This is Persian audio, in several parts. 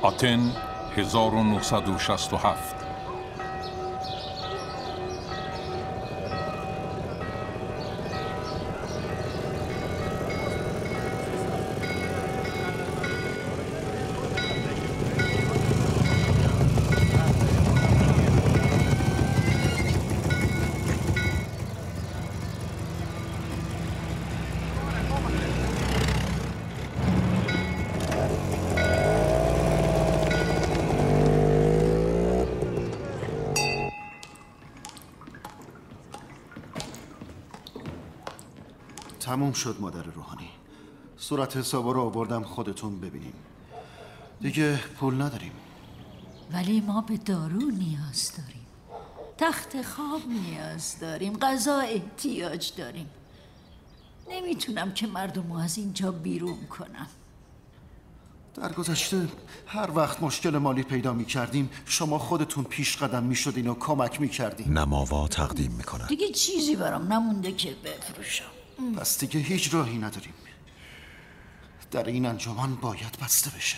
آتن 1967. تموم شد مادر روحانی. صورت حسابا رو آوردم خودتون ببینیم. دیگه پول نداریم. ولی ما به دارو نیاز داریم، تخت خواب نیاز داریم، غذا احتیاج داریم. نمیتونم که مردمو از اینجا بیرون کنم. در گذشته هر وقت مشکل مالی پیدا میکردیم شما خودتون پیش قدم میشدین و کمک میکردین. نماوا تقدیم میکنن. دیگه چیزی برام نمونده که بفروشم. پس دیگه هیچ راهی نداریم. در این انجمن باید بسته بشه.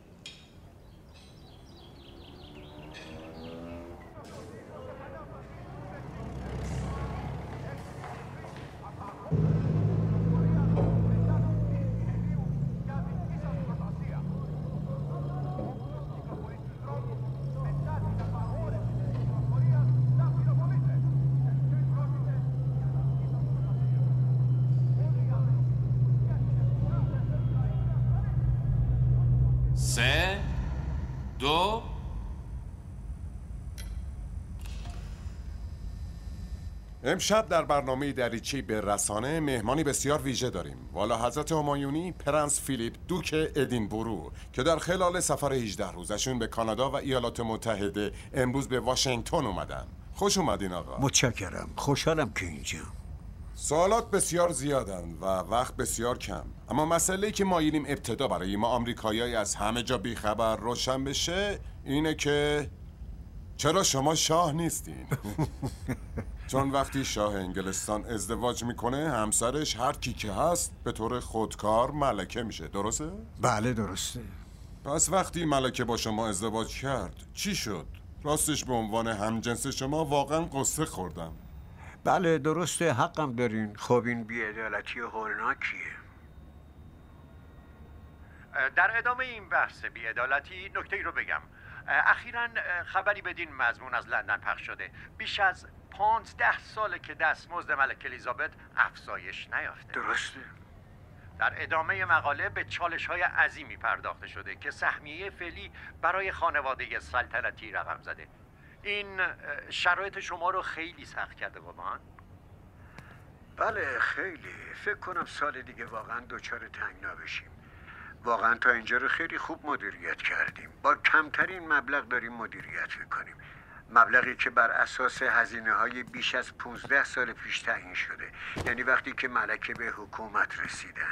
سه، دو. امشب در برنامه دریچه‌ای به رسانه مهمانی بسیار ویژه داریم. والا حضرت همایونی پرنس فیلیپ دوک ادینبرو که در خلال سفر 18 روزشون به کانادا و ایالات متحده امروز به واشنگتن اومدن. خوش اومدین آقا. متشکرم. خوشحالم که اینجا. سوالات بسیار زیادن و وقت بسیار کم، اما مسئله‌ای که مایلیم ابتدا برای ما آمریکایی‌های از همه جا بیخبر روشن بشه اینه که چرا شما شاه نیستین؟ چون وقتی شاه انگلستان ازدواج میکنه همسرش هر کی که هست به طور خودکار ملکه میشه، درسته؟ بله درسته. پس وقتی ملکه با شما ازدواج کرد چی شد؟ راستش به عنوان همجنس شما واقعا قصه خوردم. بله درسته، حقم دارین. خب این بی‌عدالتی هولناکیه. در ادامه این بحث بی‌عدالتی نکته‌ای رو بگم. اخیراً خبری بدین مضمون از لندن پخش شده. بیش از 15 ساله که دستمزد ملکه الیزابت افزایش نیافته. درسته. در ادامه مقاله به چالش‌های عظیمی پرداخته شده که سهمیه فعلی برای خانواده سلطنتی رقم زده. این شرایط شما رو خیلی سخت کرده بابان؟ بله خیلی. فکر کنم سال دیگه واقعا دچار تنگنا بشیم. واقعا تا اینجا رو خیلی خوب مدیریت کردیم. با کمترین مبلغ داریم مدیریت میکنیم. مبلغی که بر اساس هزینه‌های بیش از 15 سال پیش تعیین شده. یعنی وقتی که ملکه به حکومت رسیدن.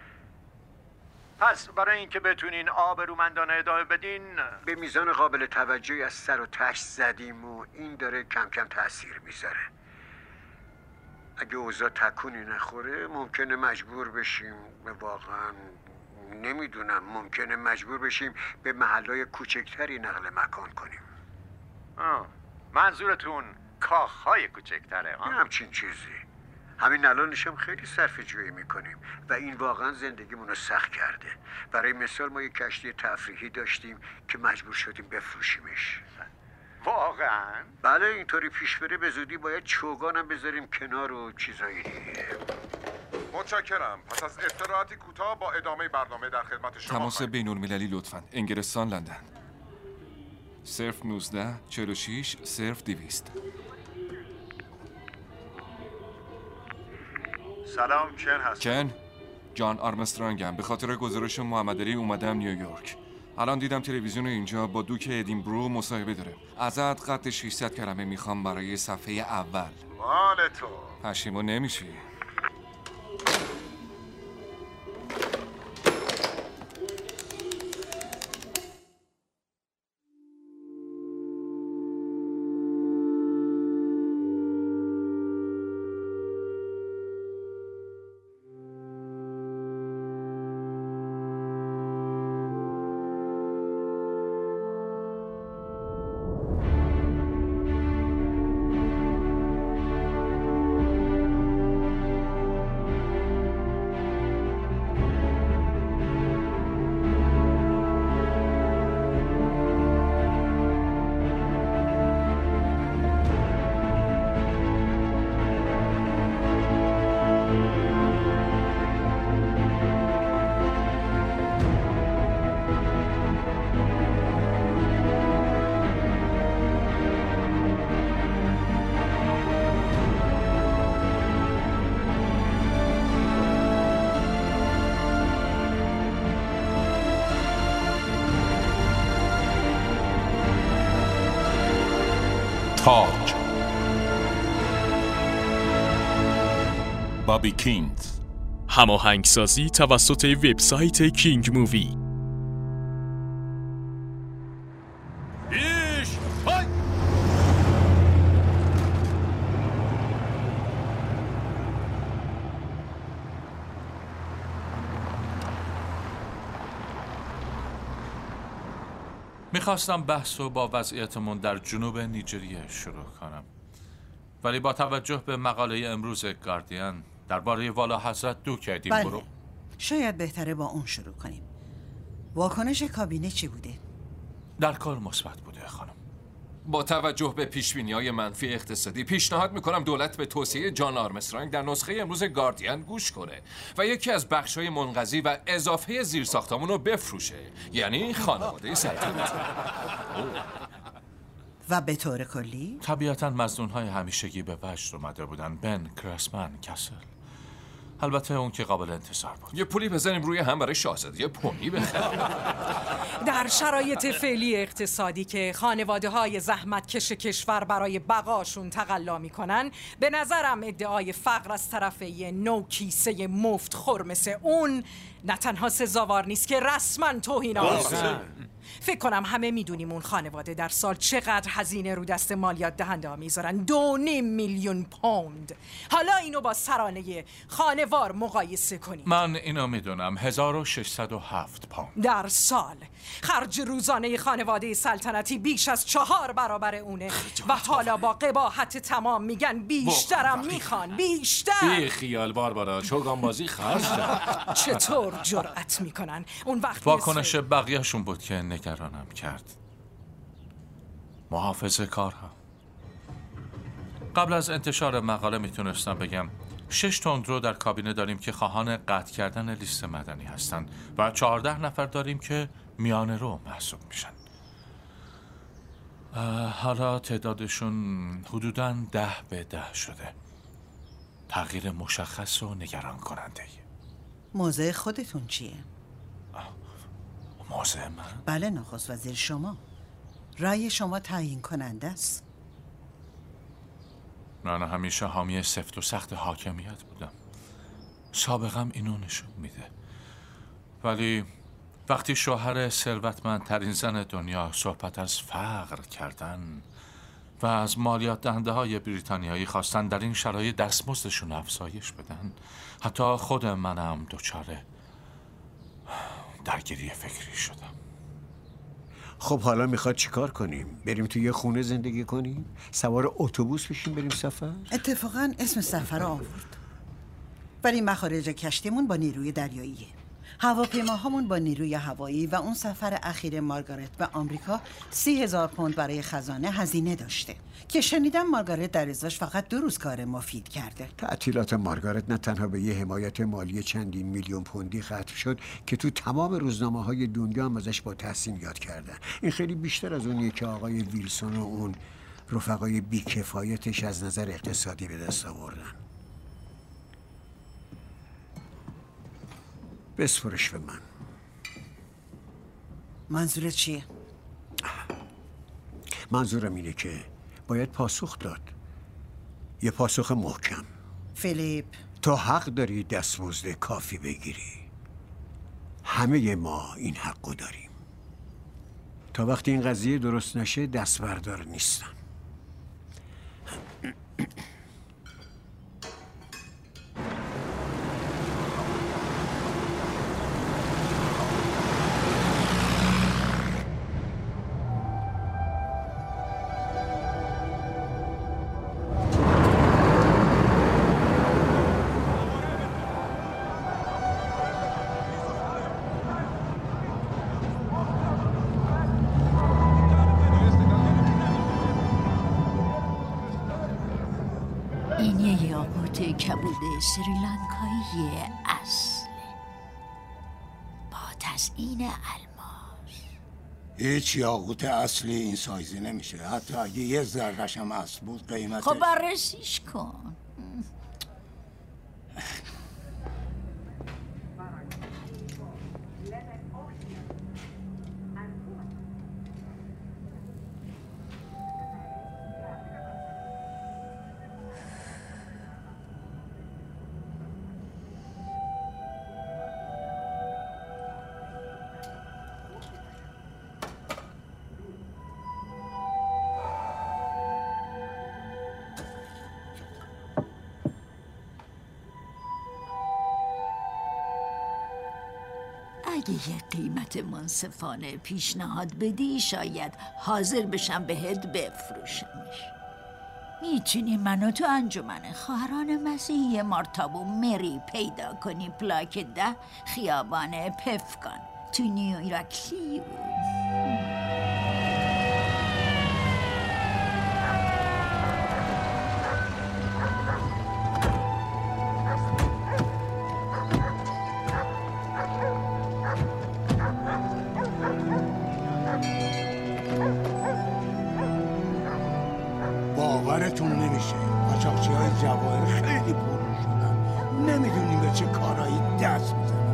پس برای اینکه بتونین آبرومندانه ادامه بدین به میزان قابل توجهی از سر و تش زدیم و این داره کم کم تأثیر میذاره. اگه اوضاع تکونی نخوره ممکنه مجبور بشیم واقعا نمیدونم، ممکنه مجبور بشیم به محلهای کوچکتری نقل مکان کنیم. منظورتون کاخهای کوچکتره ها؟ همچین چیزی. همین الانشم خیلی صرفه جویی میکنیم و این واقعا زندگیمون رو سخت کرده. برای مثال ما یک کشتی تفریحی داشتیم که مجبور شدیم بفروشیمش. واقعا؟ بله اینطوری پیش بره به زودی باید چوگانم بذاریم کنار و چیزایی دیگه. متشکرم. پس از استراحتی کوتاه با ادامه برنامه در خدمت شما. تماس بین‌المللی لطفاً. انگلستان لندن. صرف 19 46 صرف 200. سلام، چن هست؟ چن؟ جان آرمسترانگم. به خاطر گزارش محمد علی اومدم نیویورک. الان دیدم تلویزیون اینجا با دوک ادینبرو مصاحبه داره. ازت قد 600 کلمه میخوام برای صفحه اول. مال تو. پشیمون نمیشی؟ تاج بابی کینز، هماهنگسازی توسط وبسایت کینگ مووی. میخواستم بحث رو با وضعیتمون در جنوب نیجریه شروع کنم، ولی با توجه به مقاله امروز گاردین درباره والا حضرت دوک ادینبرو، شاید بهتره با اون شروع کنیم. واکنش کابینه چی بوده؟ در کار مثبت بوده خانم. با توجه به پیشبینی‌های منفی اقتصادی پیشنهاد میکنم دولت به توصیه جان آرمسترانگ در نسخه امروز گاردین گوش کنه و یکی از بخش‌های منقضی و اضافه زیرساختمون رو بفروشه، یعنی خانواده سلطنتی. و به طور کلی؟ طبیعتاً مظنون‌های همیشگی به وجد اومده بودن. بن کرسمن کسل، البته اون که قابل انتظار بود. یه پولی بزنیم روی هم برای شاهزاده پونی بخریم. در شرایط فعلی اقتصادی که خانواده‌های زحمتکش کشور برای بقاشون تقلا میکنن، به نظرم ادعای فقر از طرف یه نوکیسه مفت خور مثل اون نه تنها سزاوار نیست که رسما توهین‌آمیزه. فکر کنم همه میدونیم اون خانواده در سال چقدر هزینه رو دست مالیات دهنده ها میذارن. 2.5 میلیون پوند. حالا اینو با سرانه خانوار مقایسه کنیم. من اینو میدونم، 1607 پوند در سال. خرج روزانه خانواده سلطنتی بیش از 4 برابر اونه و حالا با قباحت تمام میگن بیشترم میخوان. بیشتر. بی خیال باربارا، چوگان بازی خرج. چطور جرأت میکنن؟ اون وقت واکنش بقیه‌شون بود که نگرانم کرد. محافظه کارها. قبل از انتشار مقاله میتونستم بگم 6 تندرو در کابینه داریم که خواهان قطع کردن لیست مدنی هستن و 14 نفر داریم که میانه رو محسوب میشن. حالا تعدادشون حدوداً 10-10 شده. تغییر مشخص و نگران کننده. موضع خودتون چیه؟ موضع من؟ بله، نخست وزیر شما. رأی شما تعیین کننده است. من همیشه حامی سفت و سخت حاکمیت بودم. سابقم اینو نشون میده. ولی وقتی شوهر ثروتمندترین زن دنیا صحبت از فقر کردن و از مالیات دهنده های بریتانیایی خواستن در این شرایط دستمزدشون افزایش بدن، حتی خود منم دچار درگیری فکری شدم. خب حالا میخواد چیکار کنیم؟ بریم توی یه خونه زندگی کنیم؟ سوار اتوبوس بشیم بریم سفر؟ اتفاقا اسم سفر رو آورد، ولی مخارج کشتیمون با نیروی دریاییه، هواپیماهامون با نیروی هوایی و اون سفر اخیر مارگارت به آمریکا 30,000 پوند برای خزانه هزینه داشته که شنیدم مارگارت در ازاش فقط 2 روز کار مفید کرده. تعطیلات مارگارت نه تنها به یه حمایت مالی چندین میلیون پوندی ختم شد که تو تمام روزنامه‌های دنیا هم ازش با تحسین یاد کردن. این خیلی بیشتر از اونیه که آقای ویلسون و اون رفقای بیکفایتش از نظر اقتصادی به دست آوردن. بسپرش به من. منظورت چیه؟ منظورم اینه که باید پاسخ داد، یه پاسخ محکم. فیلیپ، تو حق داری دستمزد کافی بگیری. همه ما این حقو داریم. تا وقتی این قضیه درست نشه دست بردار نیستم. این یه یاقوت کبود سریلانکایی اصله با تزیین الماس. هیچ یاقوت اصلی این سایزی نمیشه، حتی اگه یه ذره‌ش هم اصل بود قیمتش. خب بررسیش کن. اگه یه قیمت منصفانه پیشنهاد بدی شاید حاضر بشم بهت بفروشمش. میتونی منو تو انجمن خواهران مسیحی مارتابو مری پیدا کنی، پلاک 10 خیابان پفکان تو نیویورک. باورتون نمیشه قاچاقچی‌های جواهر خیلی پررو شدن، نمیدونیم به چه کارهایی دست میزنن.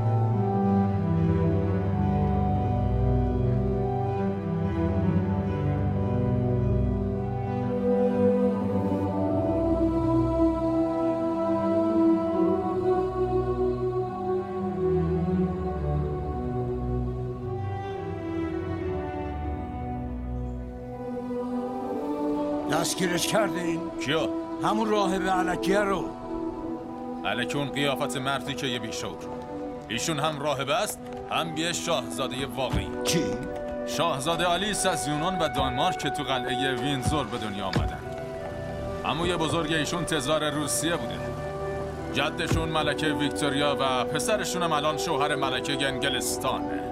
دستگیرش کردین؟ کیا؟ همون راهب علکیه رو. علکی اون قیافت مردی که یه بیشور. ایشون هم راهبه است، هم یه شاهزاده واقعی. کی؟ شاهزاده آلیس از یونان و دانمارک که تو قلعه وینزور به دنیا آمدن. عموی بزرگ ایشون تزار روسیه بوده. جدشون ملکه ویکتوریا و پسرشون هم الان شوهر ملکه انگلستانه.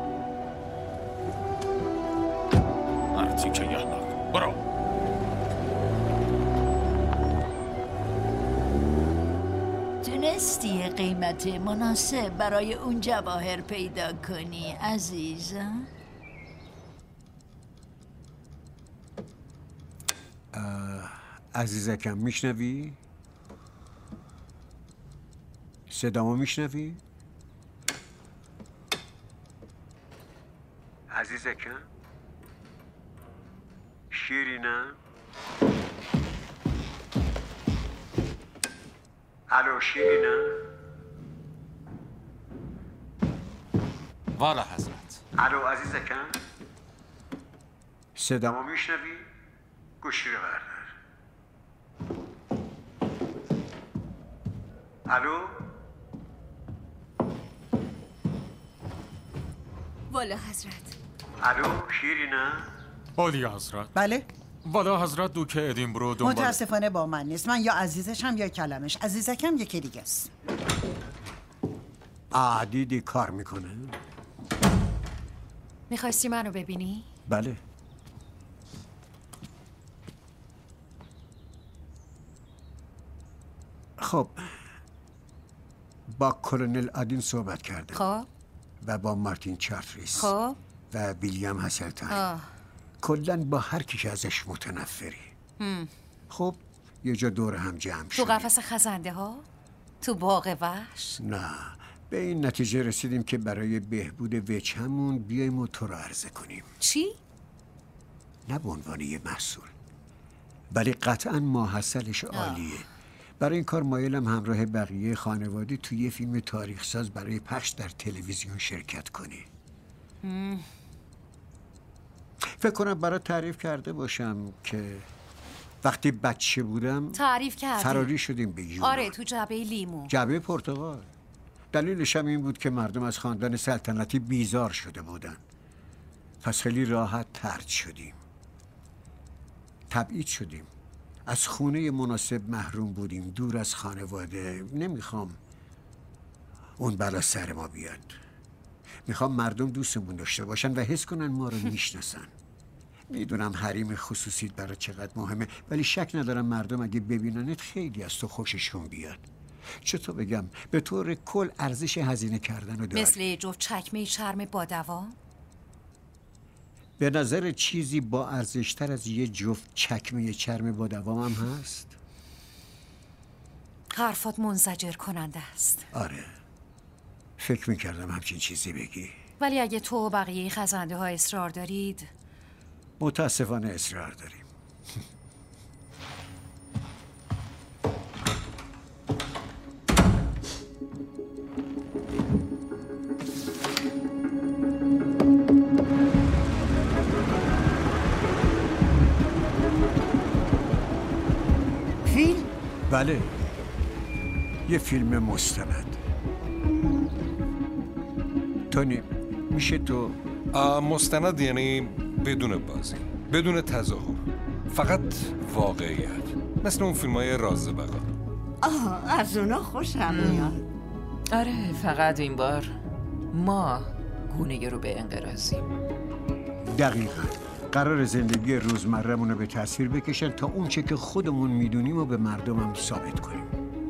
مردی که یحمق. برو. تونستی قیمت مناسب برای اون جواهر پیدا کنی عزیزم؟ عزیزکم میشنوی؟ صدامو میشنوی؟ عزیزکم شیرینم. الو شیرینم. والا حضرت. الو عزیزکم صدامو میشنوی؟ گوشی رو بردار. الو والا حضرت. الو شیرینم. اولی حضرت. بله؟ والا حضرت دوک ادینبرو دنبال. متاسفانه با من نیست، من یا عزیزشم یا کلمش. عزیزکم یکی دیگه است. دیدی کار میکنه؟ میخواستی منو ببینی؟ بله. خب با کلونل آدین صحبت کرده. خب و با مارتین چارتریس. خب و ویلیام هسلتاین. کلاً با هر کی که ازش متنفری. خب یه جا دور هم جمع شدیم. تو قفس خزنده ها؟ تو باغ وحش؟ نه، به این نتیجه رسیدیم که برای بهبود وجهمون بیایم و تو رو عرضه کنیم. چی؟ نه به عنوان یه محصول، ولی قطعاً ماحصلش عالیه. برای این کار مایلم همراه بقیه خانواده توی یه فیلم تاریخ ساز برای پخش در تلویزیون شرکت کنی. فکر کنم برای تعریف کرده باشم که وقتی بچه بودم تعریف کردی؟ فراری شدیم به یونان. آره، تو جبهه لیمو. جبهه پرتغال. دلیلش هم این بود که مردم از خاندان سلطنتی بیزار شده بودن. پس خیلی راحت طرد شدیم، تبعید شدیم، از خونه مناسب محروم بودیم، دور از خانواده. نمیخوام اون بلا سر ما بیاد. میخوام مردم دوستمون داشته باشن و حس کنن ما رو میشناسن. میدونم حریم خصوصیت برای چقدر مهمه، ولی شک ندارم مردم اگه ببیننت خیلی از تو خوششون بیاد. چطور بگم، به طور کل ارزش هزینه کردن رو داری. مثل جفت چکمه چرم با دوام؟ به نظر چیزی با ارزشتر از یه جفت چکمه چرم با دوام هم هست؟ حرفات منزجر کننده است. آره، فکر میکردم همچین چیزی بگی. ولی اگه تو و بقیه خزنده ها اصرار دارید. متاسفانه اصرار داریم. فیلم؟ بله، یه فیلم مستند. تونی میشه تو مستند یعنی بدون بازی، بدون تظاهر، فقط واقعیت، مثل اون فیلم‌های راز بقا. از اونا خوشم میاد. آره، فقط این بار ما گونه رو به انقراضیم. دقیقاً قرار زندگی روزمره‌مون رو به تصویر بکشن تا اون چه که خودمون میدونیم و به مردمم ثابت کنیم.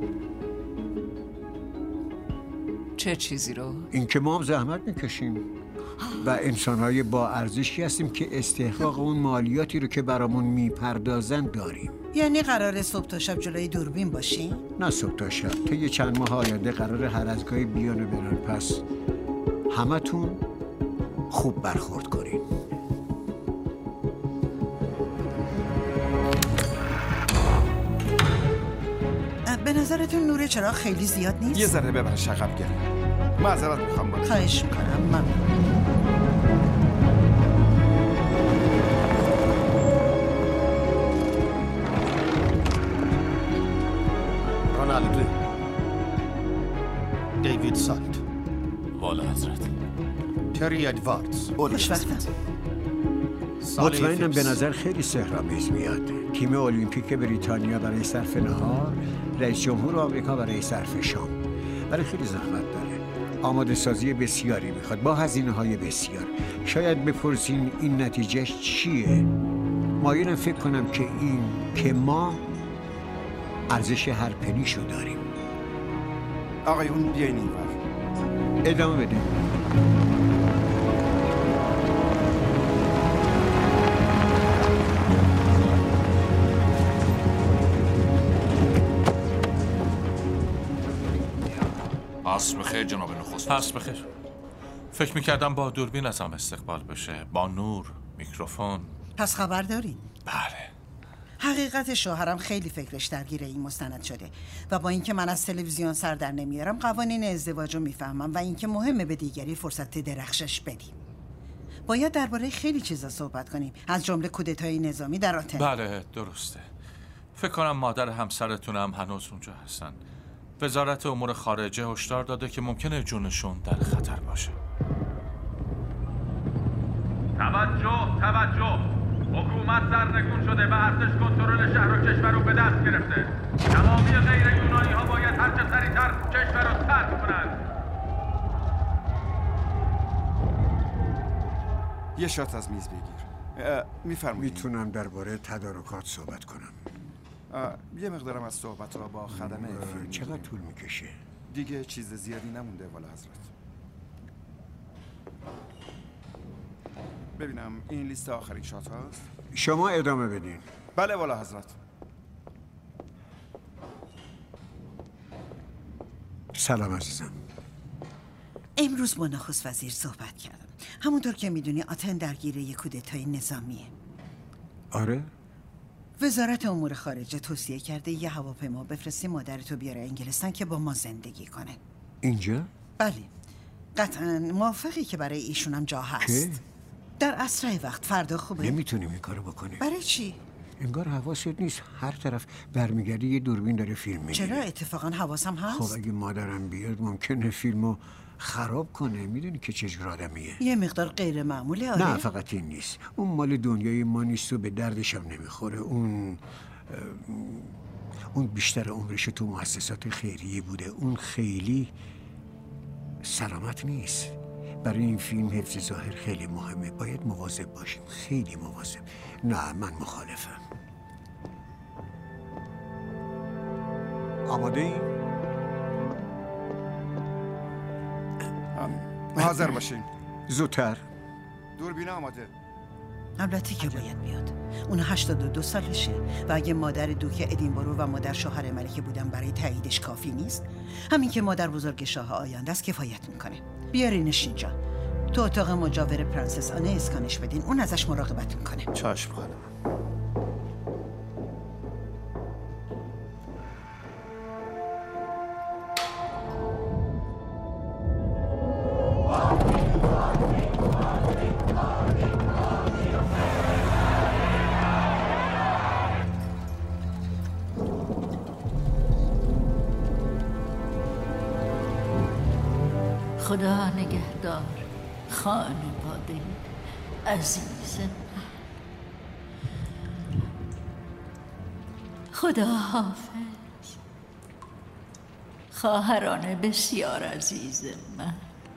چه چیزی رو؟ اینکه ما هم زحمت میکشیم و انسان‌های با ارزشی هستیم که استحقاق اون مالیاتی رو که برامون میپردازن داریم. یعنی قراره صبح تا شب جلوی دوربین باشیم؟ نه صبح تا شب، تا یه چند ماه آینده قراره هر از گاهی بیان و برن، پس همتون خوب برخورد کنین. به نظرتون نور چراغ خیلی زیاد نیست؟ یه ذره ببر شقب گرم. معذرت میخوام. خواهش میکنم. ممنون. رونالدو، دیوید سالت، والا حضرت، تری ادواردز. خوشبختم. مطمئنم به نظر خیلی سحرآمیز میاد. تیم المپیک بریتانیا برای صرف نهار، رئیس جمهور آمریکا برای صرف شام. برای خیلی زحمت داره. آماده سازی بسیاری میخواد با هزینه‌های بسیار. شاید بپرسین این نتیجه چیه؟ مایلم فکر کنم که ما ارزش هر پنیشو داریم. آقایون بیاین اینور. ادامه بده. پس بخیر جناب نخست. پس بخیر. فکر میکردم با دوربین ازم استقبال بشه، با نور، میکروفون. پس خبر دارین؟ بله. حقیقت شوهرم خیلی فکرش درگیر این مستند شده و با اینکه من از تلویزیون سر در نمیارم قوانین ازدواج رو میفهمم و اینکه مهمه به دیگری فرصت درخشش بدیم. باید درباره خیلی چیزا صحبت کنیم، از جمله کودتای نظامی در آتن. بله درسته. فکر کنم مادر همسرتونم هنوز اونجا هستن. وزارت امور خارجه هشدار داده که ممکنه جونشون در خطر باشه. توجه! حکومت سرنگون شده و ارتش کنترل شهر و کشور رو به دست گرفته. تمامی غیر یونانی ها باید هرچه سریعتر کشور رو ترک کنند. یه شات از میز بگیر. میفرمایید. میتونم درباره تدارکات صحبت کنم. یه مقدارم از صحبت ها با خدمه فیلم. چقدر طول میکشه؟ دیگه چیز زیادی نمونده والا حضرت. ببینم این لیست آخرین شات هاست. شما ادامه بدین. بله والا حضرت. سلام عزیزم. امروز با نخست وزیر صحبت کردم. همونطور که میدونی آتن درگیر یک کودتای نظامیه. آره؟ وزارت امور خارجه توصیه کرده یه هواپیما بفرستی مادرتو بیاره انگلستان که با ما زندگی کنه. اینجا؟ بله. قطعا موافقی که برای ایشونم جا هست. که؟ در اسرع وقت. فردا خوبه؟ نمیتونیم این کارو بکنیم. برای چی؟ انگار حواست نیست، هر طرف برمیگردی یه دوربین داره فیلم میگیره. چرا اتفاقا حواسم هست؟ خب اگه مادرم بیاد ممکنه فیلمو خراب کنه. میدونی که چجور آدمیه. یه مقدار غیر معموله. آره؟ نه فقط این نیست، اون مال دنیای ما نیست و به دردشم نمیخوره. اون بیشتر عمرش تو مؤسسات خیریه بوده. اون خیلی سلامت نیست. برای این فیلم حفظ ظاهر خیلی مهمه. باید مواظب باشیم، خیلی مواظب. نه من مخالفم. آماده ای؟ حاضر باشین. زودتر. دوربین آماده. البته که باید بیاد. اون 82 سالشه و اگه مادر دوک ادینبرو و مادر شوهر ملکه بودن برای تاییدش کافی نیست، همین که مادر بزرگ شاه آینده است کفایت میکنه. بیارینش اینجا تو اتاق مجاور پرنسس آنه اسکانش بدین، اون ازش مراقبت میکنه. چشم خانم. خدا نگهدار خانواده عزیز من. خدا حافظ خواهران بسیار عزیز من.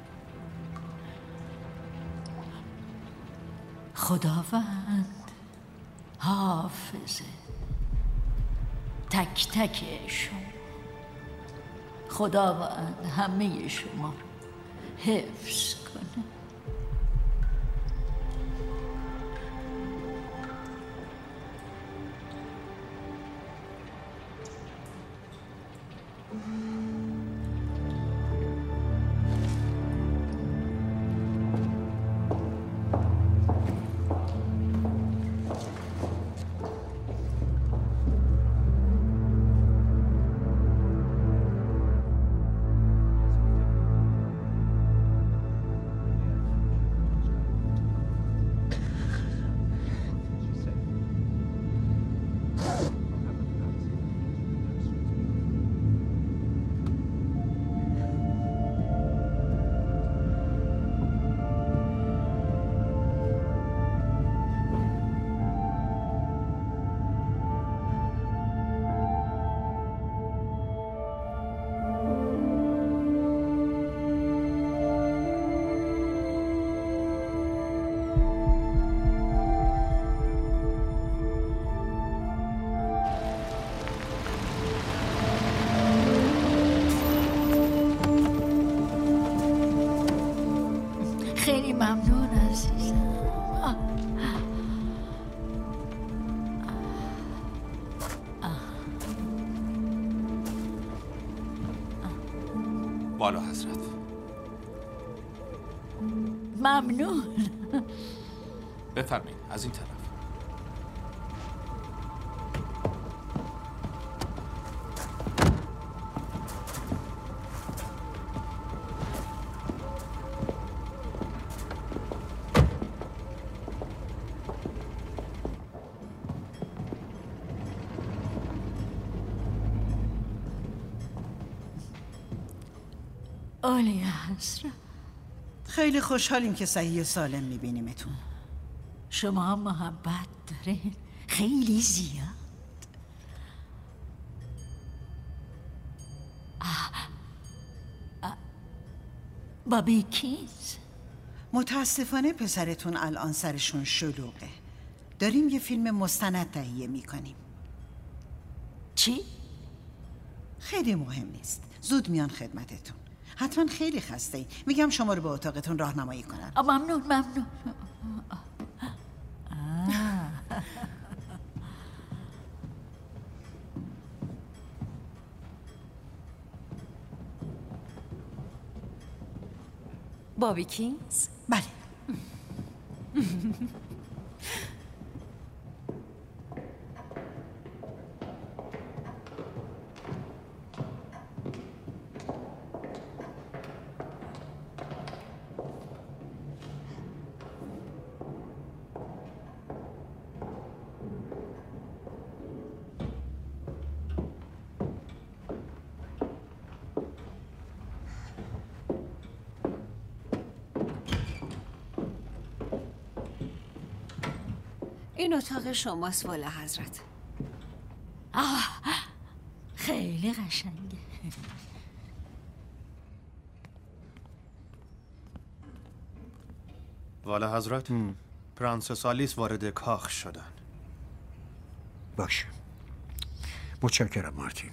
خداوند حافظ تک تک شما. خداوند همه شما حفظ کنه. خیلی ممنون عزیزم. بالا حضرت. ممنون. بفرمایید از این طرف. عالی حضرت. خیلی خوشحالیم که صحیح و سالم میبینیمتون. شما هم محبت دارین خیلی زیاد. بابی کینز؟ متاسفانه پسرتون الان سرشون شلوغه. داریم یه فیلم مستند تهیه میکنیم. چی؟ خیلی مهم نیست. زود میان خدمتتون. حتما خیلی خسته ای. میگم شما رو به اتاقتون راهنمایی کنن. ممنون ممنون. بابی کینز؟ بله. این اتاق شماست والا حضرت. خیلی قشنگه. والا حضرت پرنسس آلیس وارد کاخ شدن. باشه. متشکرم مارتین.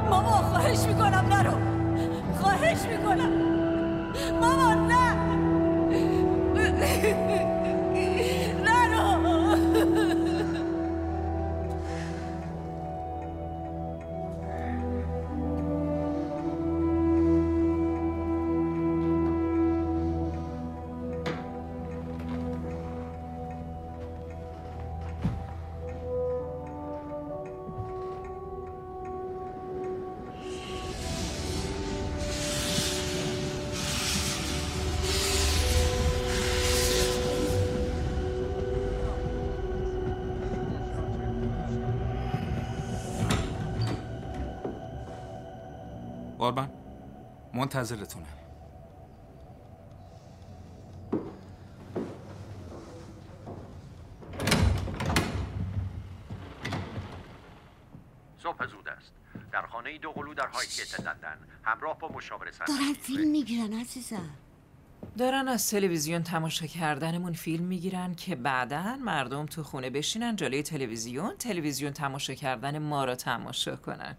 مامان خواهش میکنم نرو، خواهش میکنم مامان نه نرو. قربان منتظرتونم. صبح زود است. در خانه دوقلو در هایتگیت لندن همراه با مشاور صنعتی دارن فیلم میگیرن عزیزم. دارن از تلویزیون تماشا کردنمون فیلم میگیرن که بعداً مردم تو خونه بشینن جلوی تلویزیون تماشا کردن ما رو تماشا کنن.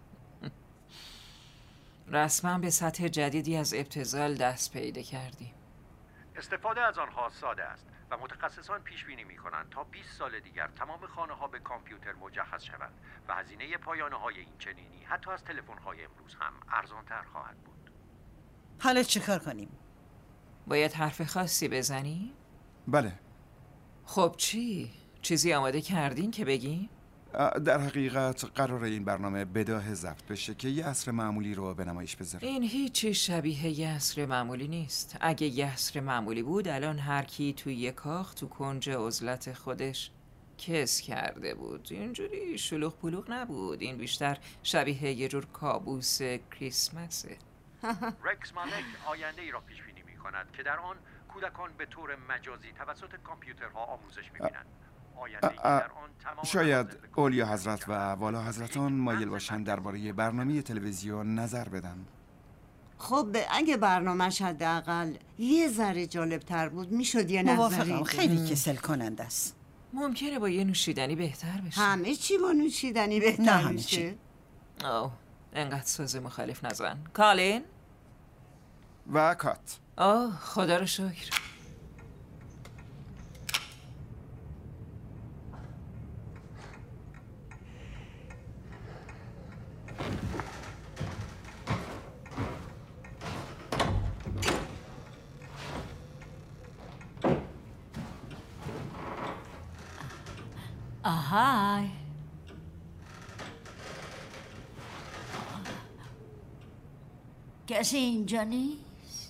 رسما به سطح جدیدی از ابتذال دست پیدا کردیم. استفاده از آنها ساده است و متخصصان پیش بینی می کنند تا 20 سال دیگر تمام خانه ها به کامپیوتر مجهز شوند و هزینه پایانه های این چنینی حتی از تلفن های امروز هم ارزانتر خواهد بود. حالا چیکار کنیم؟ باید حرف خاصی بزنی؟ بله. خب چیزی آماده کردین که بگیم؟ در حقیقت قراره این برنامه بداهه ضبط بشه که یه عصر معمولی رو به نمایش بذاره. این هیچی شبیه یه عصر معمولی نیست. اگه یه عصر معمولی بود الان هر کی توی یه کاخ تو کنج عزلت خودش کس کرده بود. اینجوری شلوغ پلوغ نبود. این بیشتر شبیه یه جور کابوس کریسمسه. رکس مالک آینده ای را پیش بینی می کند که در آن کودکان به طور مجازی توسط کامپیوترها آموزش می بینند. شاید اولیا حضرت و والا حضرتان مایل باشن درباره برنامه تلویزیون نظر بدن. خب اگه برنامه‌ش حداقل یه ذره جالب‌تر بود میشد یه نظری. موافقم، خیلی کسل کننده است. ممکنه با یه نوشیدنی بهتر بشه. همه چی با نوشیدنی بهتر میشه. انقدر ساز مخالف نزن. کالین و کات. خدا رو شکر. آهای کسی اینجا نیست؟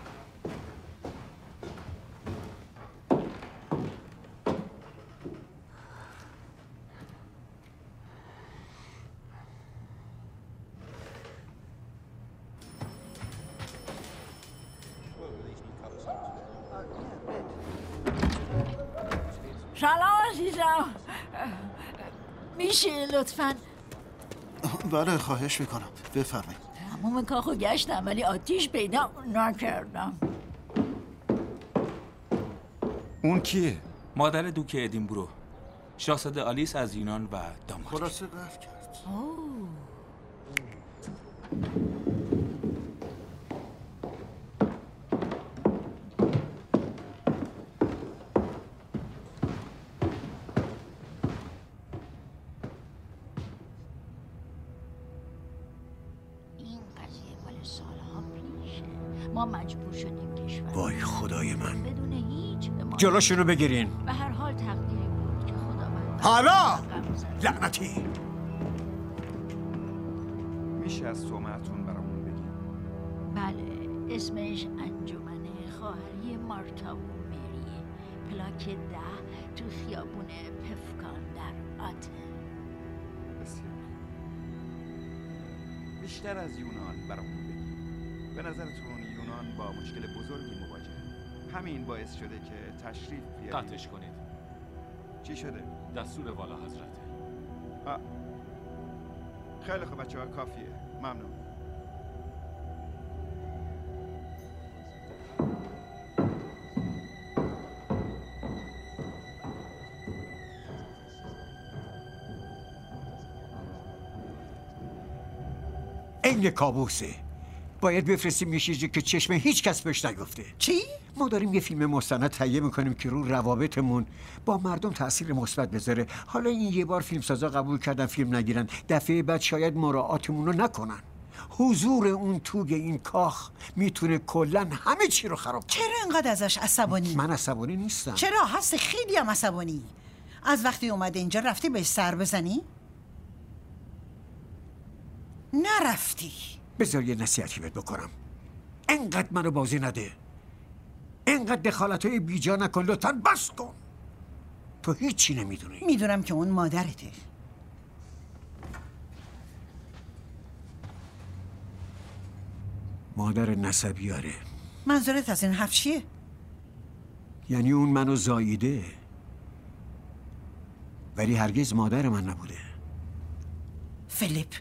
سلام عزیزم، میشه لطفاً؟ بله خواهش میکنم، بفرمایید. تمام کاخو گشتم ولی آتیش پیدا نکردم. اون کیه؟ مادر دوک ادینبرو، شاهزاده آلیس از یونان و داماد. خلاصه قهر کرد. ما مجبور شدیم کشور وای خدای من بدون هیچ جلوشون رو بگیرین. به هر حال تقدیری بود که خداوند حالا لعنتی. میشه از تومعتون برامون بگیم؟ بله، اسمش انجمن خواهری مارتا و مریه. پلاک 10 تو خیابون پفکان در آتن. بسیار بیشتر از یونان برامون بگیم. به نظرتون یونان با مشکل بزرگی مواجهه. همین باعث شده که تشریف بیارید. قطعش کنید. چی شده؟ دستور والا حضرته. خیلی خوب بچه‌ها، کافیه. ممنون. عین کابوسه. باید بفرستیم یه چیزی که چشم هیچ کس بهش نگفته. چی؟ ما داریم یه فیلم مستند تهیه میکنیم که رو روابطمون با مردم تاثیر مثبت بذاره. حالا این یه بار فیلمسازا قبول کردن فیلم نگیرن، دفعه بعد شاید مراعاتمون رو نکنن. حضور اون توی این کاخ میتونه کلا همه چی رو خراب کنه. چرا اینقدر ازش عصبانی؟ من عصبانی نیستم. چرا؟ هست خیلی هم عصبانی. از وقتی اومده اینجا رفتی بهش سر بزنی؟ نرفتی. بذار یه نصیحتی بهت بکنم. انقدر منو بازی نده، انقدر دخالت‌های بیجا نکن، لطفاً بس کن. تو هیچی نمیدونی. میدونم که اون مادرته. مادر نسبیاره. منظورت از این حرف چیه؟ یعنی اون منو زاییده، ولی هرگز مادر من نبوده. فیلیپ.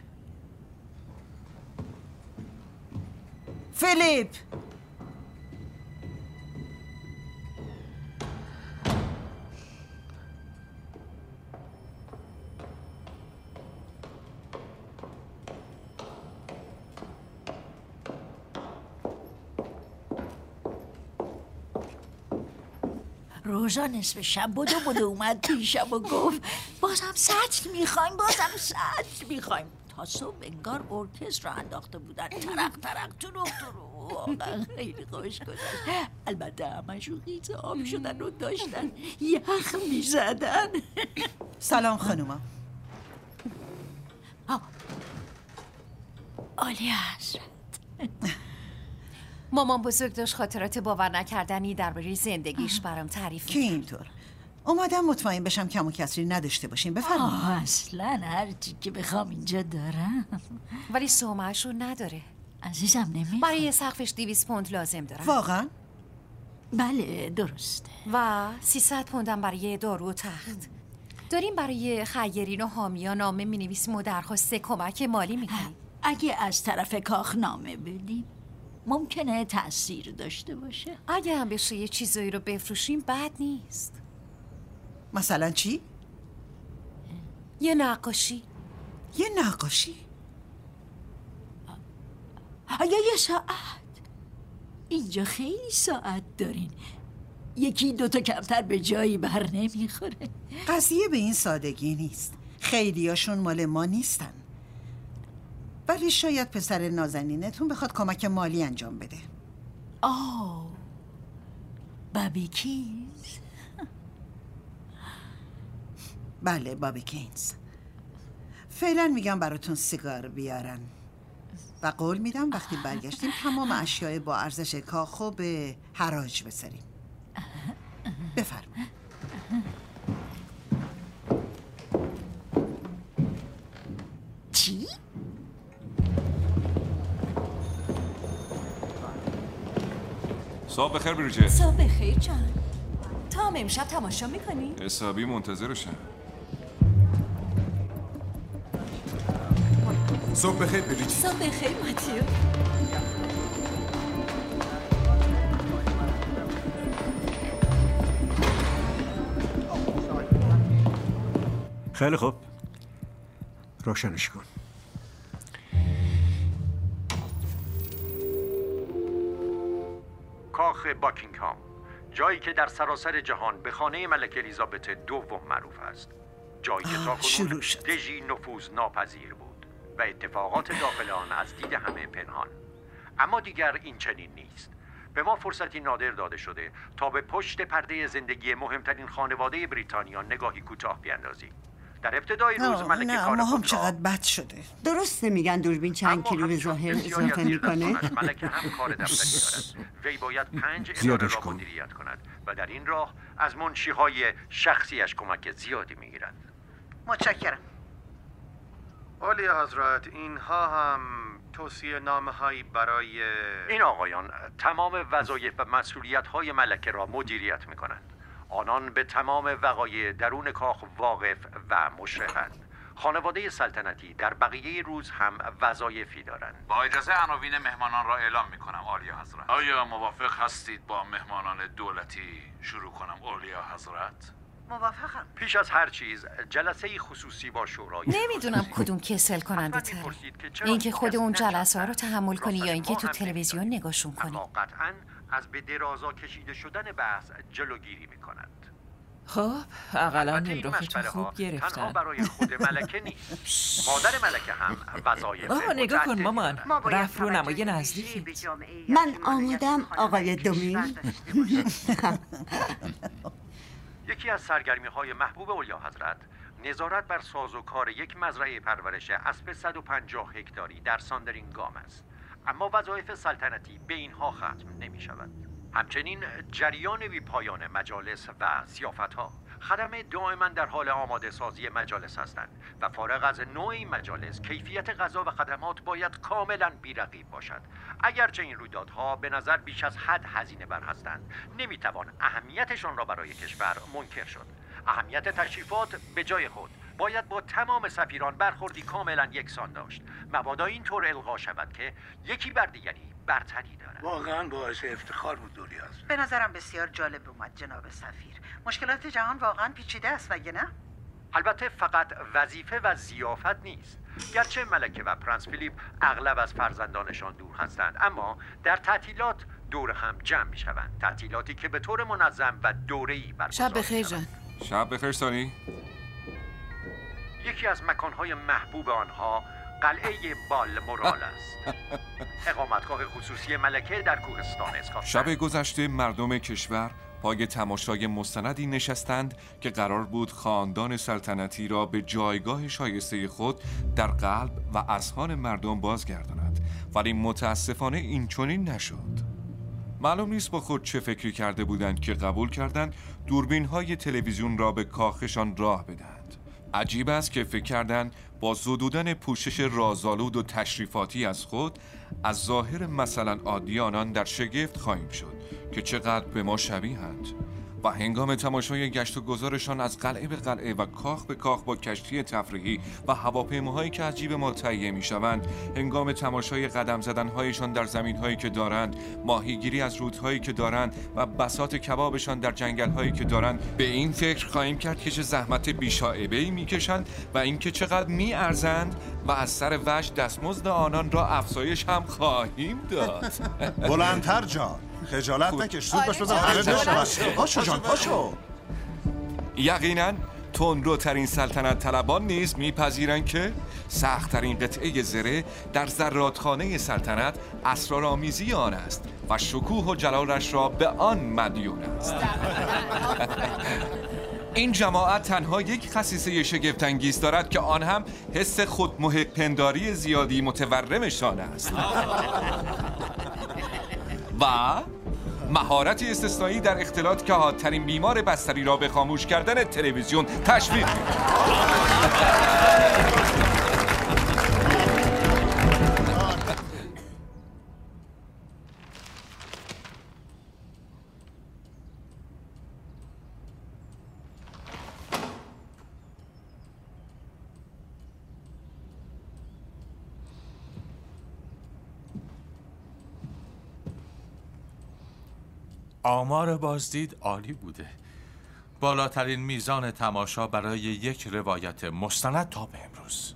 فیلیپ. روزا نصف شب بدو اومد پیشم و گفت بازم سطل میخوایم، بازم سطل میخوایم. تا صبح انگار ارکستر رو انداخته بودن، ترق ترق تروق تروق. واقعا خیلی خوش گذشت. البته همشون خیز آب شدن و داشتن یخ میزدن. سلام خانوما. عالی حضرت. مامان بزرگ داشت خاطرات باور نکردنی درباره زندگیش برام تعریف کی اینطور؟ اومدم مطمئن بشم کم و کسری نداشته باشیم. بفرمایید. اصلا هر چی که بخوام اینجا دارم، ولی سومه‌اش رو نداره. عزیزم نمیخوام. برای سقفش 200 پوند لازم دارم. واقعا؟ بله درسته. و 300 پوندم برای دارو و تخت. داریم برای خیرین و حامیان نامه می‌نویسیم و درخواست کمک مالی می‌کنیم. اگه از طرف کاخ نامه بدیم ممکنه تأثیر داشته باشه. اگه هم بشه یه چیزایی رو بفروشیم بد نیست. مثلا چی؟ یه نقاشی. یه نقاشی؟ یه ساعت. اینجا خیلی ساعت دارین. یکی دوتا کمتر به جایی بر نمیخوره. قضیه به این سادگی نیست. خیلیاشون مال ما نیستن، ولی شاید پسر نازنینتون بخواد کمک مالی انجام بده. بابی کینز. بله بابی کینز. فعلا میگم براتون سیگار بیارن و قول میدم وقتی برگشتیم تمام اشیاء با ارزش کاخو به حراج بساریم. بفرمایید. چی؟ صبح بخیر بریجت. صبح بخیر جان. تا هم امشب تماشا میکنی؟ حسابی منتظرشم. صبح بخیر بریجت. صبح بخیر ماتیو. خیلی خوب، روشنش کن. کاخ باکینگهام، جایی که در سراسر جهان به خانه ملکه الیزابت دوم معروف است. جایی که تاکنون دژی نفوذ ناپذیر بود و اتفاقات داخل آن از دید همه پنهان. اما دیگر این چنین نیست. به ما فرصتی نادر داده شده تا به پشت پرده زندگی مهمترین خانواده بریتانیا نگاهی کوتاه بیاندازیم. در ابتدای روز ملکه کار ما هم خود چقدر بد شده. درسته میگن دوربین چند کیلو به ظاهر اضافه میکنه؟ ملکه هم کار دفتری دارد. وی باید 5 اداره را مدیریت کند و در این راه از منشیهای شخصیش کمک زیادی میگیرد. متشکرم. عالی حضرت، اینها هم توصیه نامه هایی برای این آقایان تمام وظایف و مسئولیت های ملکه را مدیریت می کنند. آنان به تمام وقایع درون کاخ واقف و مشرفند. خانواده سلطنتی در بقیه روز هم وظایفی دارند. با اجازه عناوین مهمانان را اعلام می کنم عالی حضرت. آیا موافق هستید با مهمانان دولتی شروع کنم عالی حضرت؟ موافقم. پیش از هر چیز جلسه خصوصی با شورای نمیدونم کدوم کسل کننده تره، اینکه خود اون جلسه ها رو تحمل کنی یا اینکه تو تلویزیون نگاشون کنی. قطعاً از به درازا کشیده شدن بحث جلوگیری میکنند. خب اقلا نمرختون خوب گرفتن. تنها برای خود ملکه نیست، مادر ملکه هم وظایف. نگاه کن مامان، رفت رو نمای نزدیکی. من آمودم آقای دومین. یکی از سرگرمی‌های محبوب اعلیحضرت نظارت بر سازوکار یک مزرعه پرورش اسب 150 هکتاری در ساندرینگام است، اما وظایف سلطنتی به اینها ختم نمی‌شود. همچنین جریان بی پایان مجالس و ضیافت‌ها. خدمه دائما در حال آماده سازی مجالس هستند و فارغ از نوع این مجالس کیفیت غذا و خدمات باید کاملا بی‌رقیب باشد. اگرچه این رویدادها به نظر بیش از حد هزینه بر هستند، نمیتوان اهمیتشان را برای کشور منکر شد. اهمیت تشریفات به جای خود باید با تمام سفیران برخوردی کاملا یکسان داشت، مبادا اینطور القا شود که یکی بر دیگری برتری دارد. واقعا باعث افتخار بود دوریاز. به نظرم بسیار جالب اومد جناب سفیر. مشکلات جهان واقعا پیچیده است مگه نه؟ البته فقط وظیفه و ضیافت نیست. گرچه ملکه و پرنس فیلیپ اغلب از فرزندانشان دور هستند، اما در تعطیلات دور هم جمع می شوند. تعطیلاتی که به طور منظم و دوره‌ای برگزار شب بخیر جان. شب بخیر سانی. یکی از مکانهای محبوب آنها قلعه بالمورال است. اقامتگاه خصوصی ملکه در کوهستان اسکاتلند. شب گذشته مردم کشور پای تماشای مستندی نشستند که قرار بود خاندان سلطنتی را به جایگاه شایسته خود در قلب و اذهان مردم بازگرداند، ولی متاسفانه این چنین نشد. معلوم نیست با خود چه فکری کرده بودند که قبول کردند دوربین‌های تلویزیون را به کاخشان راه بدهند. عجیب است که فکر کردند با زدودن پوشش رازآلود و تشریفاتی از خود از ظاهر مثلا عادی آنان در شگفت خواهیم شد که چقدر به ما شبیهند. و هنگام تماشای گشت و گذارشان از قلعه به قلعه و کاخ به کاخ با کشتی تفریحی و هواپیماهایی که از جیب ما تهیه می‌شوند، هنگام تماشای قدم زدن‌هایشان در زمین‌هایی که دارند، ماهیگیری از رودهایی که دارند و بساط کبابشان در جنگل‌هایی که دارند، به این فکر خواهیم کرد که چه زحمت بی‌شائبه‌ای می‌کشند و اینکه چقدر می‌ارزند و از سر وجه دستمزد آنان را افزایش هم خواهیم داد. بلندتر جان، خجالت نکش، زود باش بزن همه بشنون. پاشو جان، پاشو. یقینا تندروترین سلطنت طلبان نیز میپذیرند که سخت‌ترین قطعه زره در زرادخانه سلطنت اسرارآمیزی آن است و شکوه و جلالش را به آن مدیون است. این جماعت تنها یک خصیصه شگفت‌انگیز دارد که آن هم حس خودمحق‌پنداری زیادی متورمشان است و مهارتی استثنایی در اختلاط که حادترین بیمار بستری را به خاموش کردن تلویزیون تشویق آمار بازدید عالی بوده. بالاترین میزان تماشا برای یک روایت مستند تا به امروز.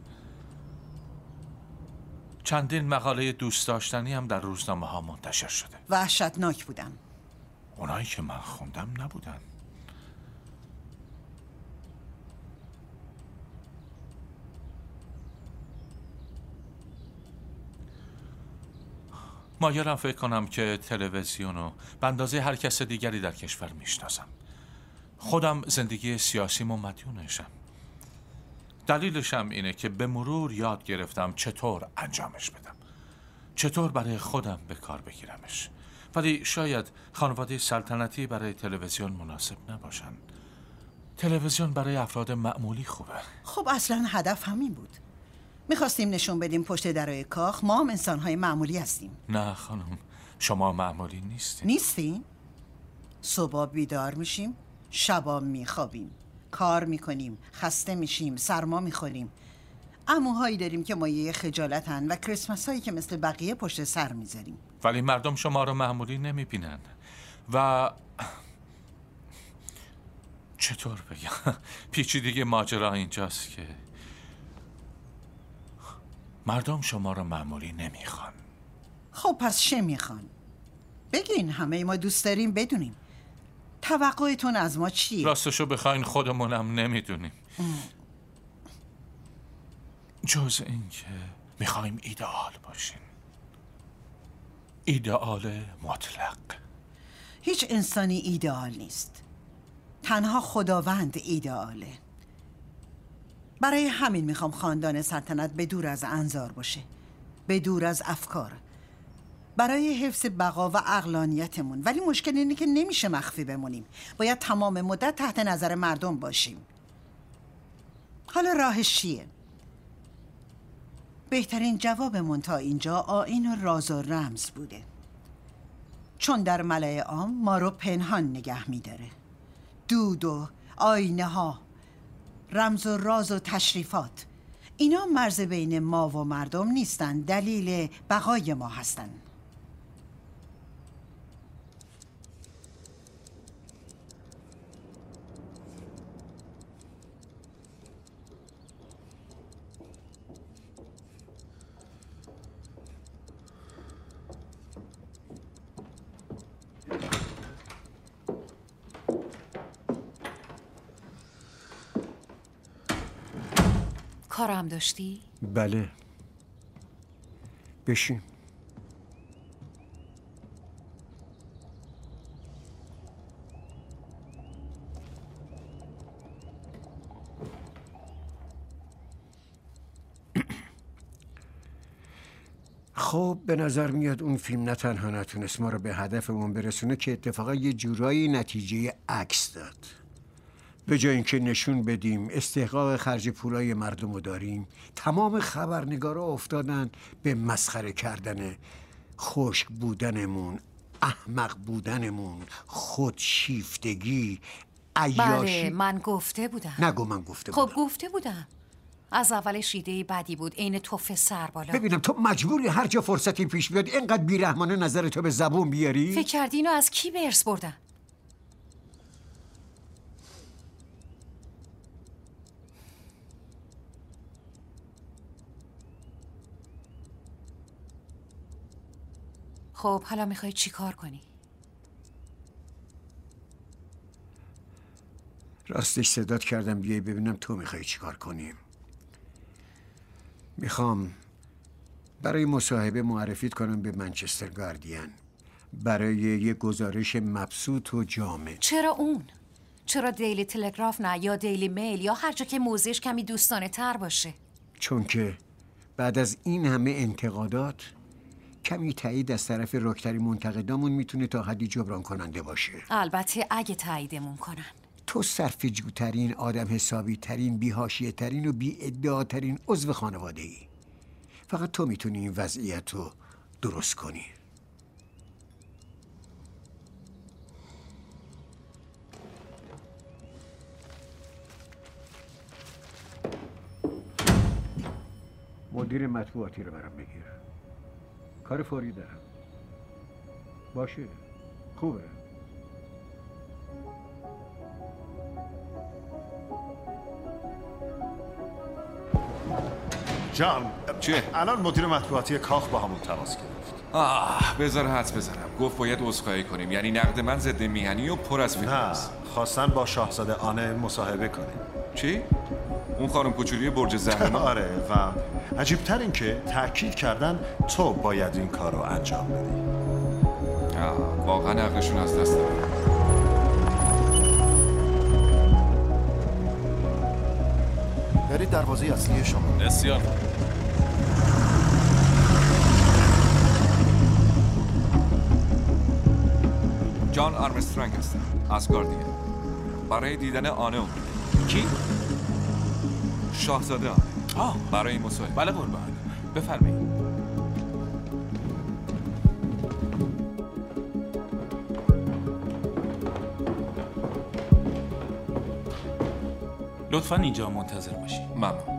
چندین مقاله دوست داشتنی هم در روزنامه ها منتشر شده. وحشتناک بودن. اونایی که من خوندم نبودن. مایلم فکر کنم که تلویزیونو به اندازه هر کس دیگری در کشور میشناسم. خودم زندگی سیاسیمو مدیونشم. دلیلشم اینه که به مرور یاد گرفتم چطور انجامش بدم، چطور برای خودم به کار بگیرمش. ولی شاید خانواده سلطنتی برای تلویزیون مناسب نباشن. تلویزیون برای افراد معمولی خوبه. خب اصلا هدف همین بود. میخواستیم نشون بدیم پشت درای کاخ ما هم انسانهای معمولی هستیم. نه خانم، شما معمولی نیستین. نیستیم؟ صبح بیدار میشیم، شبا میخوابیم، کار میکنیم، خسته میشیم، سرما میخوریم. عموهایی داریم که مایه خجالتن و کریسمس هایی که مثل بقیه پشت سر میذاریم. ولی مردم شما رو معمولی نمیبینن و چطور بگم؟ پیچیدگی ماجرا اینجاست که مردم شما رو معمولی نمیخوان. خب پس چه میخوان؟ بگین، همه ما دوست داریم بدونیم. توقعتون از ما چیه؟ راستشو بخواین خودمونم نمیدونیم، جز این که میخوایم ایدئال باشیم. ایدئال مطلق. هیچ انسانی ایدئال نیست، تنها خداوند ایدئاله. برای همین میخوام خاندان سلطنت به دور از انظار باشه، به دور از افکار، برای حفظ بقا و عقلانیتمون. ولی مشکل اینه که نمیشه مخفی بمونیم، باید تمام مدت تحت نظر مردم باشیم. حالا راهش چیه؟ بهترین جوابمون تا اینجا آیین و راز و رمز بوده، چون در ملأ عام ما رو پنهان نگه میداره. دود و آینه ها، رمز و راز و تشریفات، اینا مرز بین ما و مردم نیستن، دلیل بقای ما هستن. کارم داشتی؟ بله، بشین. خب به نظر میاد اون فیلم نه تنها نتونست ما رو به هدفمون برسونه که اتفاقا یه جورایی نتیجه عکس داد. به جای اینکه نشون بدیم استحقاق خرج پولای مردم رو داریم، تمام خبرنگارا افتادن به مسخره کردن خشک بودنمون، احمق بودنمون، خودشیفتگی، عیاشی. بله من گفته بودم. نگو من گفته بودم. خب گفته بودم. از اولش ایده بدی بود، عین توف سر بالا. ببینم تو مجبوری هر جا فرصتی پیش بیاد اینقدر بیرحمانه نظرتو به زبون بیاری؟ فکر کردی اینو از کی به ارث بردن؟ خب حالا میخوای چی کار کنی؟ راستش صدات کردم بیای ببینم تو میخوای چی کار کنیم. میخوام برای مصاحبه معرفیت کنم به منچستر گاردین، برای یه گزارش مبسوط و جامع. چرا اون؟ چرا دیلی تلگراف نه، یا دیلی میل، یا هر جا که موضوعش کمی دوستانه تر باشه؟ چون که بعد از این همه انتقادات کمی تایید از طرف رکتری منتقدامون میتونه تا حدی جبران کننده باشه. البته اگه تاییدمون کنن. تو صرفه‌جوترین، آدم حسابی ترین، بی‌حاشیه ترین و بی‌ادعاترین عضو خانواده ای. فقط تو میتونی این وضعیت رو درست کنی. مدیر مطبوعاتی رو برام بگیر. کار فوری دارم. باشه، خوبه. جان، چه؟ الان مدیر مطبوعاتی کاخ با همون تماس گرفت. بذار حدس بزنم. گفت باید عذرخواهی کنیم، یعنی نقد من ضد میهنی و پر از فتنه است. خواستن با شاهزاده آنه مصاحبه کنیم. چی؟ اون خانم کوچولی برج زهرا؟ آره، و عجیب‌تر این که تأکید کردن تو باید این کار رو انجام بدی. واقعا عقلشون از دست داره. برید دروازه اصلی شما. بسیار. جان آرمسترانگ هستم از گاردین. برای دیدن آنه اومده. کی؟ شاهزاده آنه. برای مصاحبه. بله قربان، بفرمایید. لطفاً اینجا منتظر باشید. ممنون.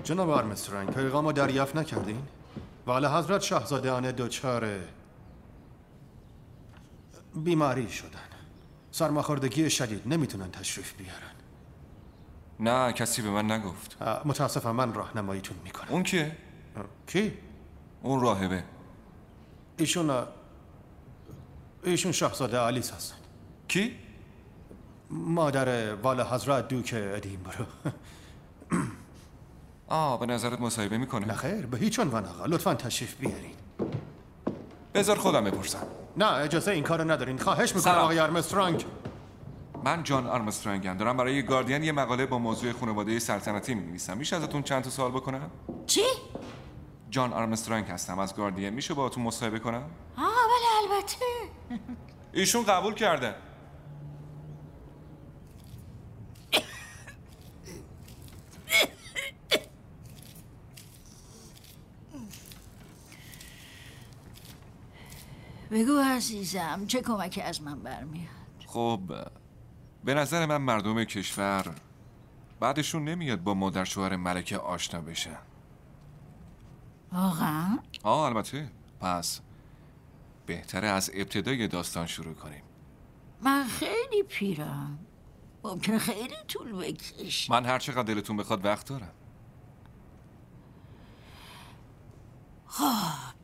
جناب آرمسترانگ، پیغام رو دریافت نکردین؟ والا حضرت شاهزادهان دچار بیماری شدن. سرماخوردگی شدید، نمیتونن تشریف بیارن. نه، کسی به من نگفت. متاسفم، من راهنماییتون میکنم. اون کیه؟ کی؟ اون راهبه. ایشون شاهزاده آلیس هستن. کی؟ مادر والا حضرت دوک ادینبرو. به نظرت مصاحبه میکنه؟ نه خیر، به هیچ عنوان آقا. لطفاً تشریف بیارین. بذار خودم بپرسم. نه، اجازه این کارو ندارین. خواهش میکنم آقای آرمسترانگ. من جان آرمسترانگم. دارم برای گاردین یه مقاله با موضوع خانواده سلطنتی می‌نویسم. میشه ازتون چند تا سوال بکنم؟ چی؟ جان آرمسترانگ هستم از گاردین. میشه باهاتون مصاحبه کنم؟ بله البته. ایشون قبول کرده. بگو عزیزم، چه کمکی از من برمیاد؟ خب به نظر من مردم کشور بعدشون نمیاد با مادر شوهر ملکه آشنا بشن. واقعا؟ البته. پس بهتره از ابتدای داستان شروع کنیم. من خیلی پیرم، ممکنه خیلی طول بکشه. من هر چقدر دلتون بخواد وقت دارم. خب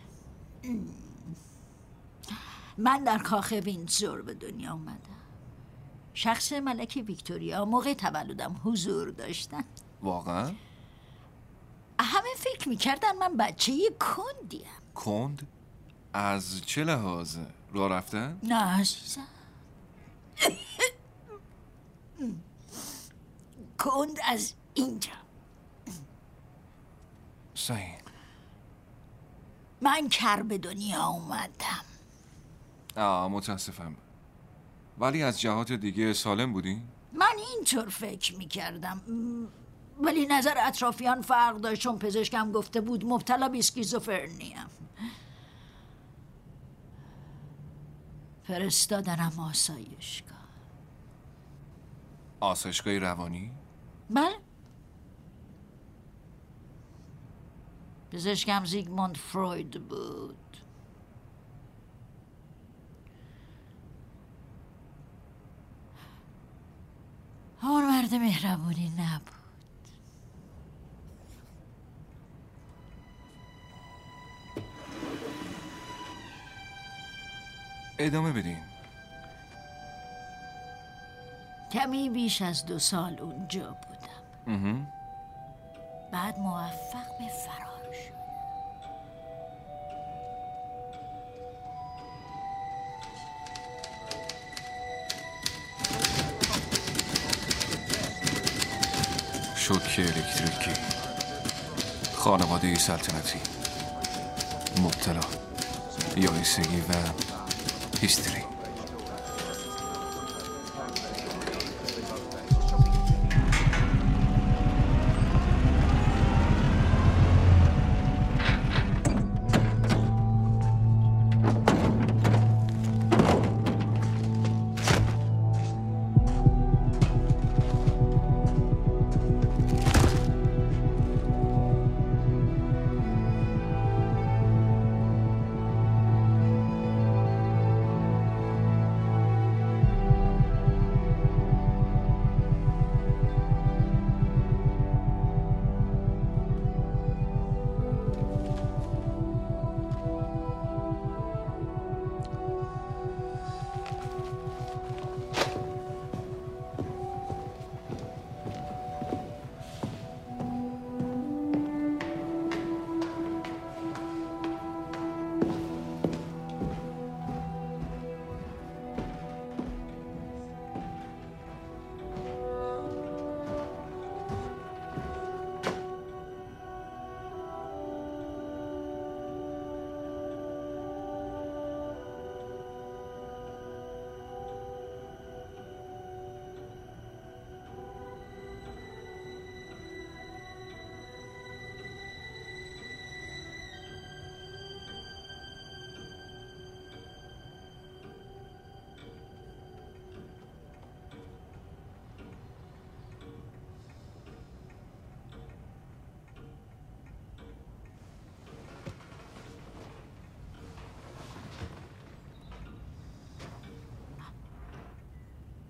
من در کاخ ویندزور به دنیا اومدم. شخص ملکه ویکتوریا موقع تولدم حضور داشتن. واقعا؟ همه فکر میکردن من بچه کندیم. کند؟ از چه لحاظ؟ راه رفتن؟ نه عزیزم، کند از اینجا. صحیح. من کر به دنیا اومدم. متاسفم، ولی از جهات دیگه سالم بودی؟ من اینطور فکر میکردم، ولی نظر اطرافیان فرق داشت، چون پزشکم گفته بود مبتلا به اسکیزوفرنیم. فرستادنم آسایشگاه. آسایشگاه روانی؟ بله. پزشکم زیگموند فروید بود. اون مرد مهربونی نبود. ادامه بدین. کمی بیش از 2 سال اونجا بودم. بعد موفق به فرار شدم. شوک الکتریکی. خانواده سلطنتی. مبتلا. یائسگی و هیستری.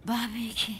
بابیکی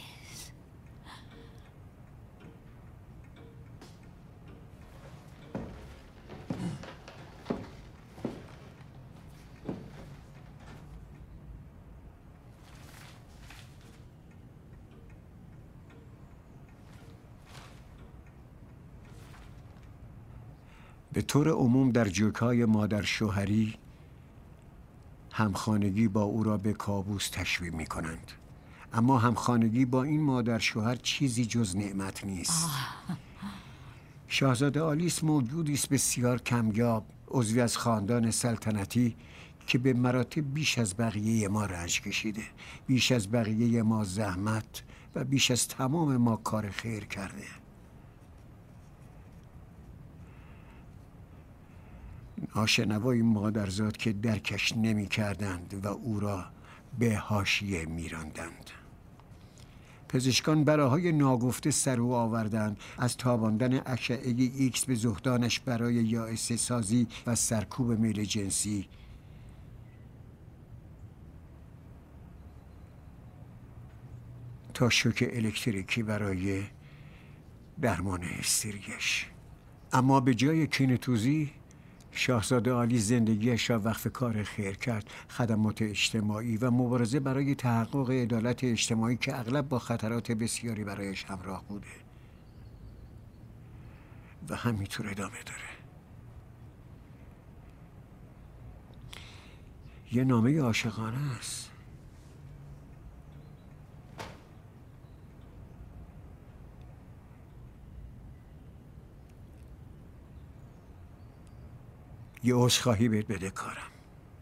به طور عموم در جوک‌های مادر شوهری همخانگی با او را به کابوس تشبیه می کنند. اما همخانگی با این مادر شوهر چیزی جز نعمت نیست. شاهزاده آلیس موجودی است بسیار کمیاب، عضوی از خاندان سلطنتی که به مراتب بیش از بقیه ما رنج کشیده، بیش از بقیه ما زحمت و بیش از تمام ما کار خیر کرده. آشنوای مادرزاد که درکش نمی کردند و او را به حاشیه می راندند. پزشکان بلاهای ناگفته سر او آوردند، از تاباندن اشعه ایکس به زهدانش برای یائسه سازی و سرکوب میل جنسی تا شوک الکتریکی برای درمان هستریش. اما به جای کینه‌توزی شاهزاده عالی زندگیش را وقف کار خیر کرد، خدمات اجتماعی و مبارزه برای تحقق عدالت اجتماعی که اغلب با خطرات بسیاری برایش همراه بوده و همینطور ادامه داره. یه نامه عاشقانه است. یه عذرخواهی بهت بده کارم.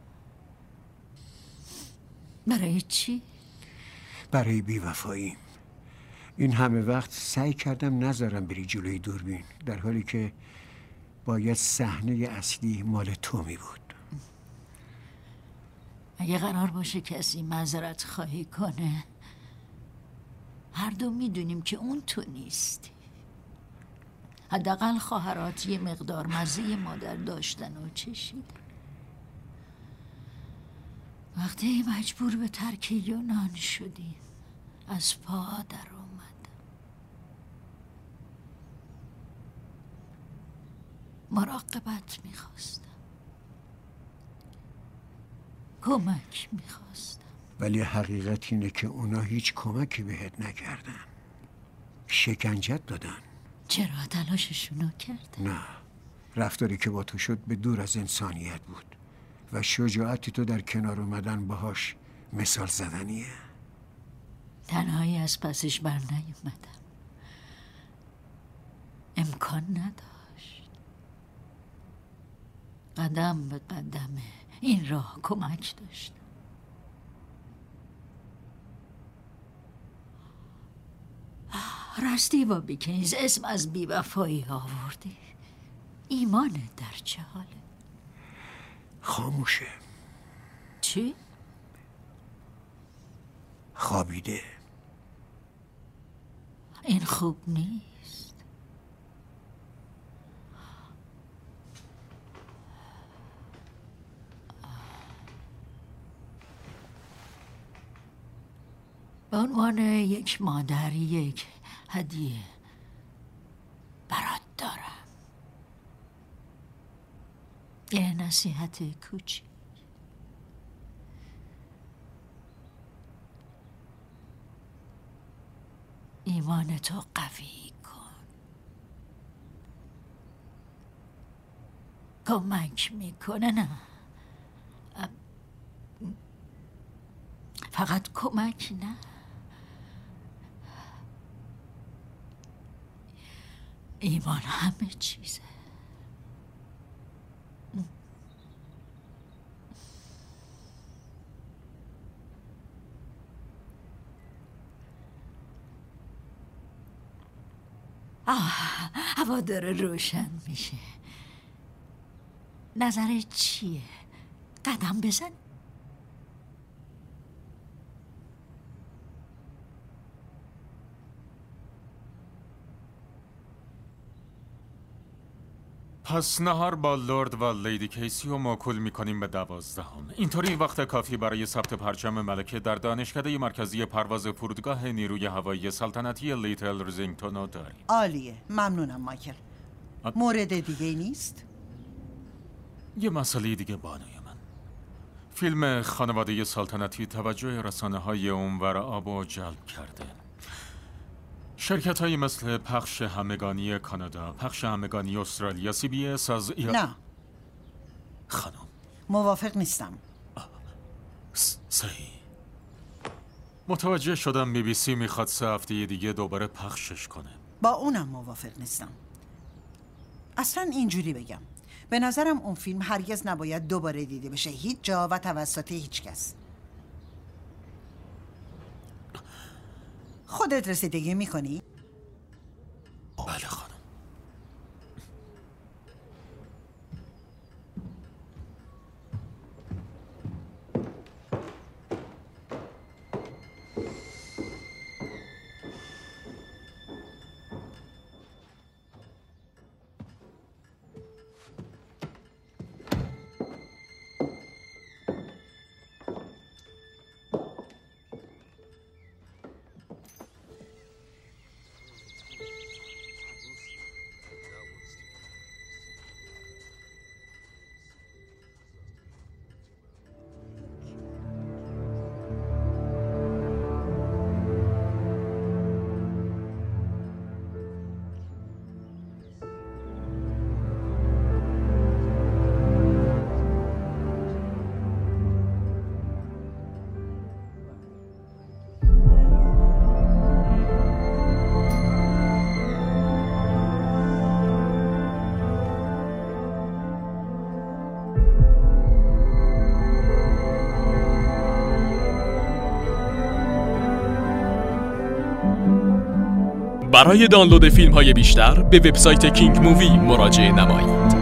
برای چی؟ برای بی‌وفاییم. این همه وقت سعی کردم نذارم بری جلوی دوربین، در حالی که باید صحنه اصلی مال تو می بود. اگه قرار باشه کسی معذرت خواهی کنه، هر دو میدونیم که اون تو نیستی. حداقل خواهرات یه مقدار مزه مادر داشتن و چشیدن. وقتی مجبور به ترک یونان شدیم از پا در اومدم. مراقبت میخواستم، کمک میخواستم. ولی حقیقت اینه که اونا هیچ کمکی بهت نکردن، شکنجت دادن. چرا؟ تلاششونو کرد؟ نه، رفتاری که با تو شد به دور از انسانیت بود و شجاعتی تو در کنار اومدن باهاش مثال زدنیه. تنهایی از پسش بر نیومدم، امکان نداشت. قدم به قدم این راه کمک داشتم. راستی با بیکنز اسم از بی‌وفایی آوردی. ایمانت در چه حاله؟ خاموشه. چی؟ خوابیده. این خوب نیست. به عنوان یک مادر یک هدیه برات دارم. یه نصیحت کوچیک. ایمانتو قوی کن. کمک میکنه. نه، فقط کمک نه، ایمان همه چیزه. هوا داره روشن میشه. نظرت چیه؟ قدم بزن. پس نهار با لرد و لیدی کیسی و موکول میکنیم به 12. اینطوری وقت کافی برای ثبت پرچم ملکه در دانشکده مرکزی پرواز فرودگاه نیروی هوایی سلطنتی لیتل ریزینگتون رو داریم. عالیه، ممنونم مایکل. مورد دیگه نیست؟ یه مسئله دیگه بانوی من. فیلم خانواده سلطنتی توجه رسانه‌های اونور آبو جلب کرده. شرکت‌هایی مثل پخش همگانی کانادا، پخش همگانی استرالیا، CBS از نه خانم موافق نیستم. صحیح. متوجه شدم BBC میخواد 3 هفته دیگه دوباره پخشش کنه. با اونم موافق نیستم. اصلا اینجوری بگم، به نظرم اون فیلم هرگز نباید دوباره دیده بشه، هیچ جا و توسط هیچ کس. خودت رسیدگی میکنی؟ بله خانم. برای دانلود فیلم‌های بیشتر به وبسایت کینگ مووی مراجعه نمایید.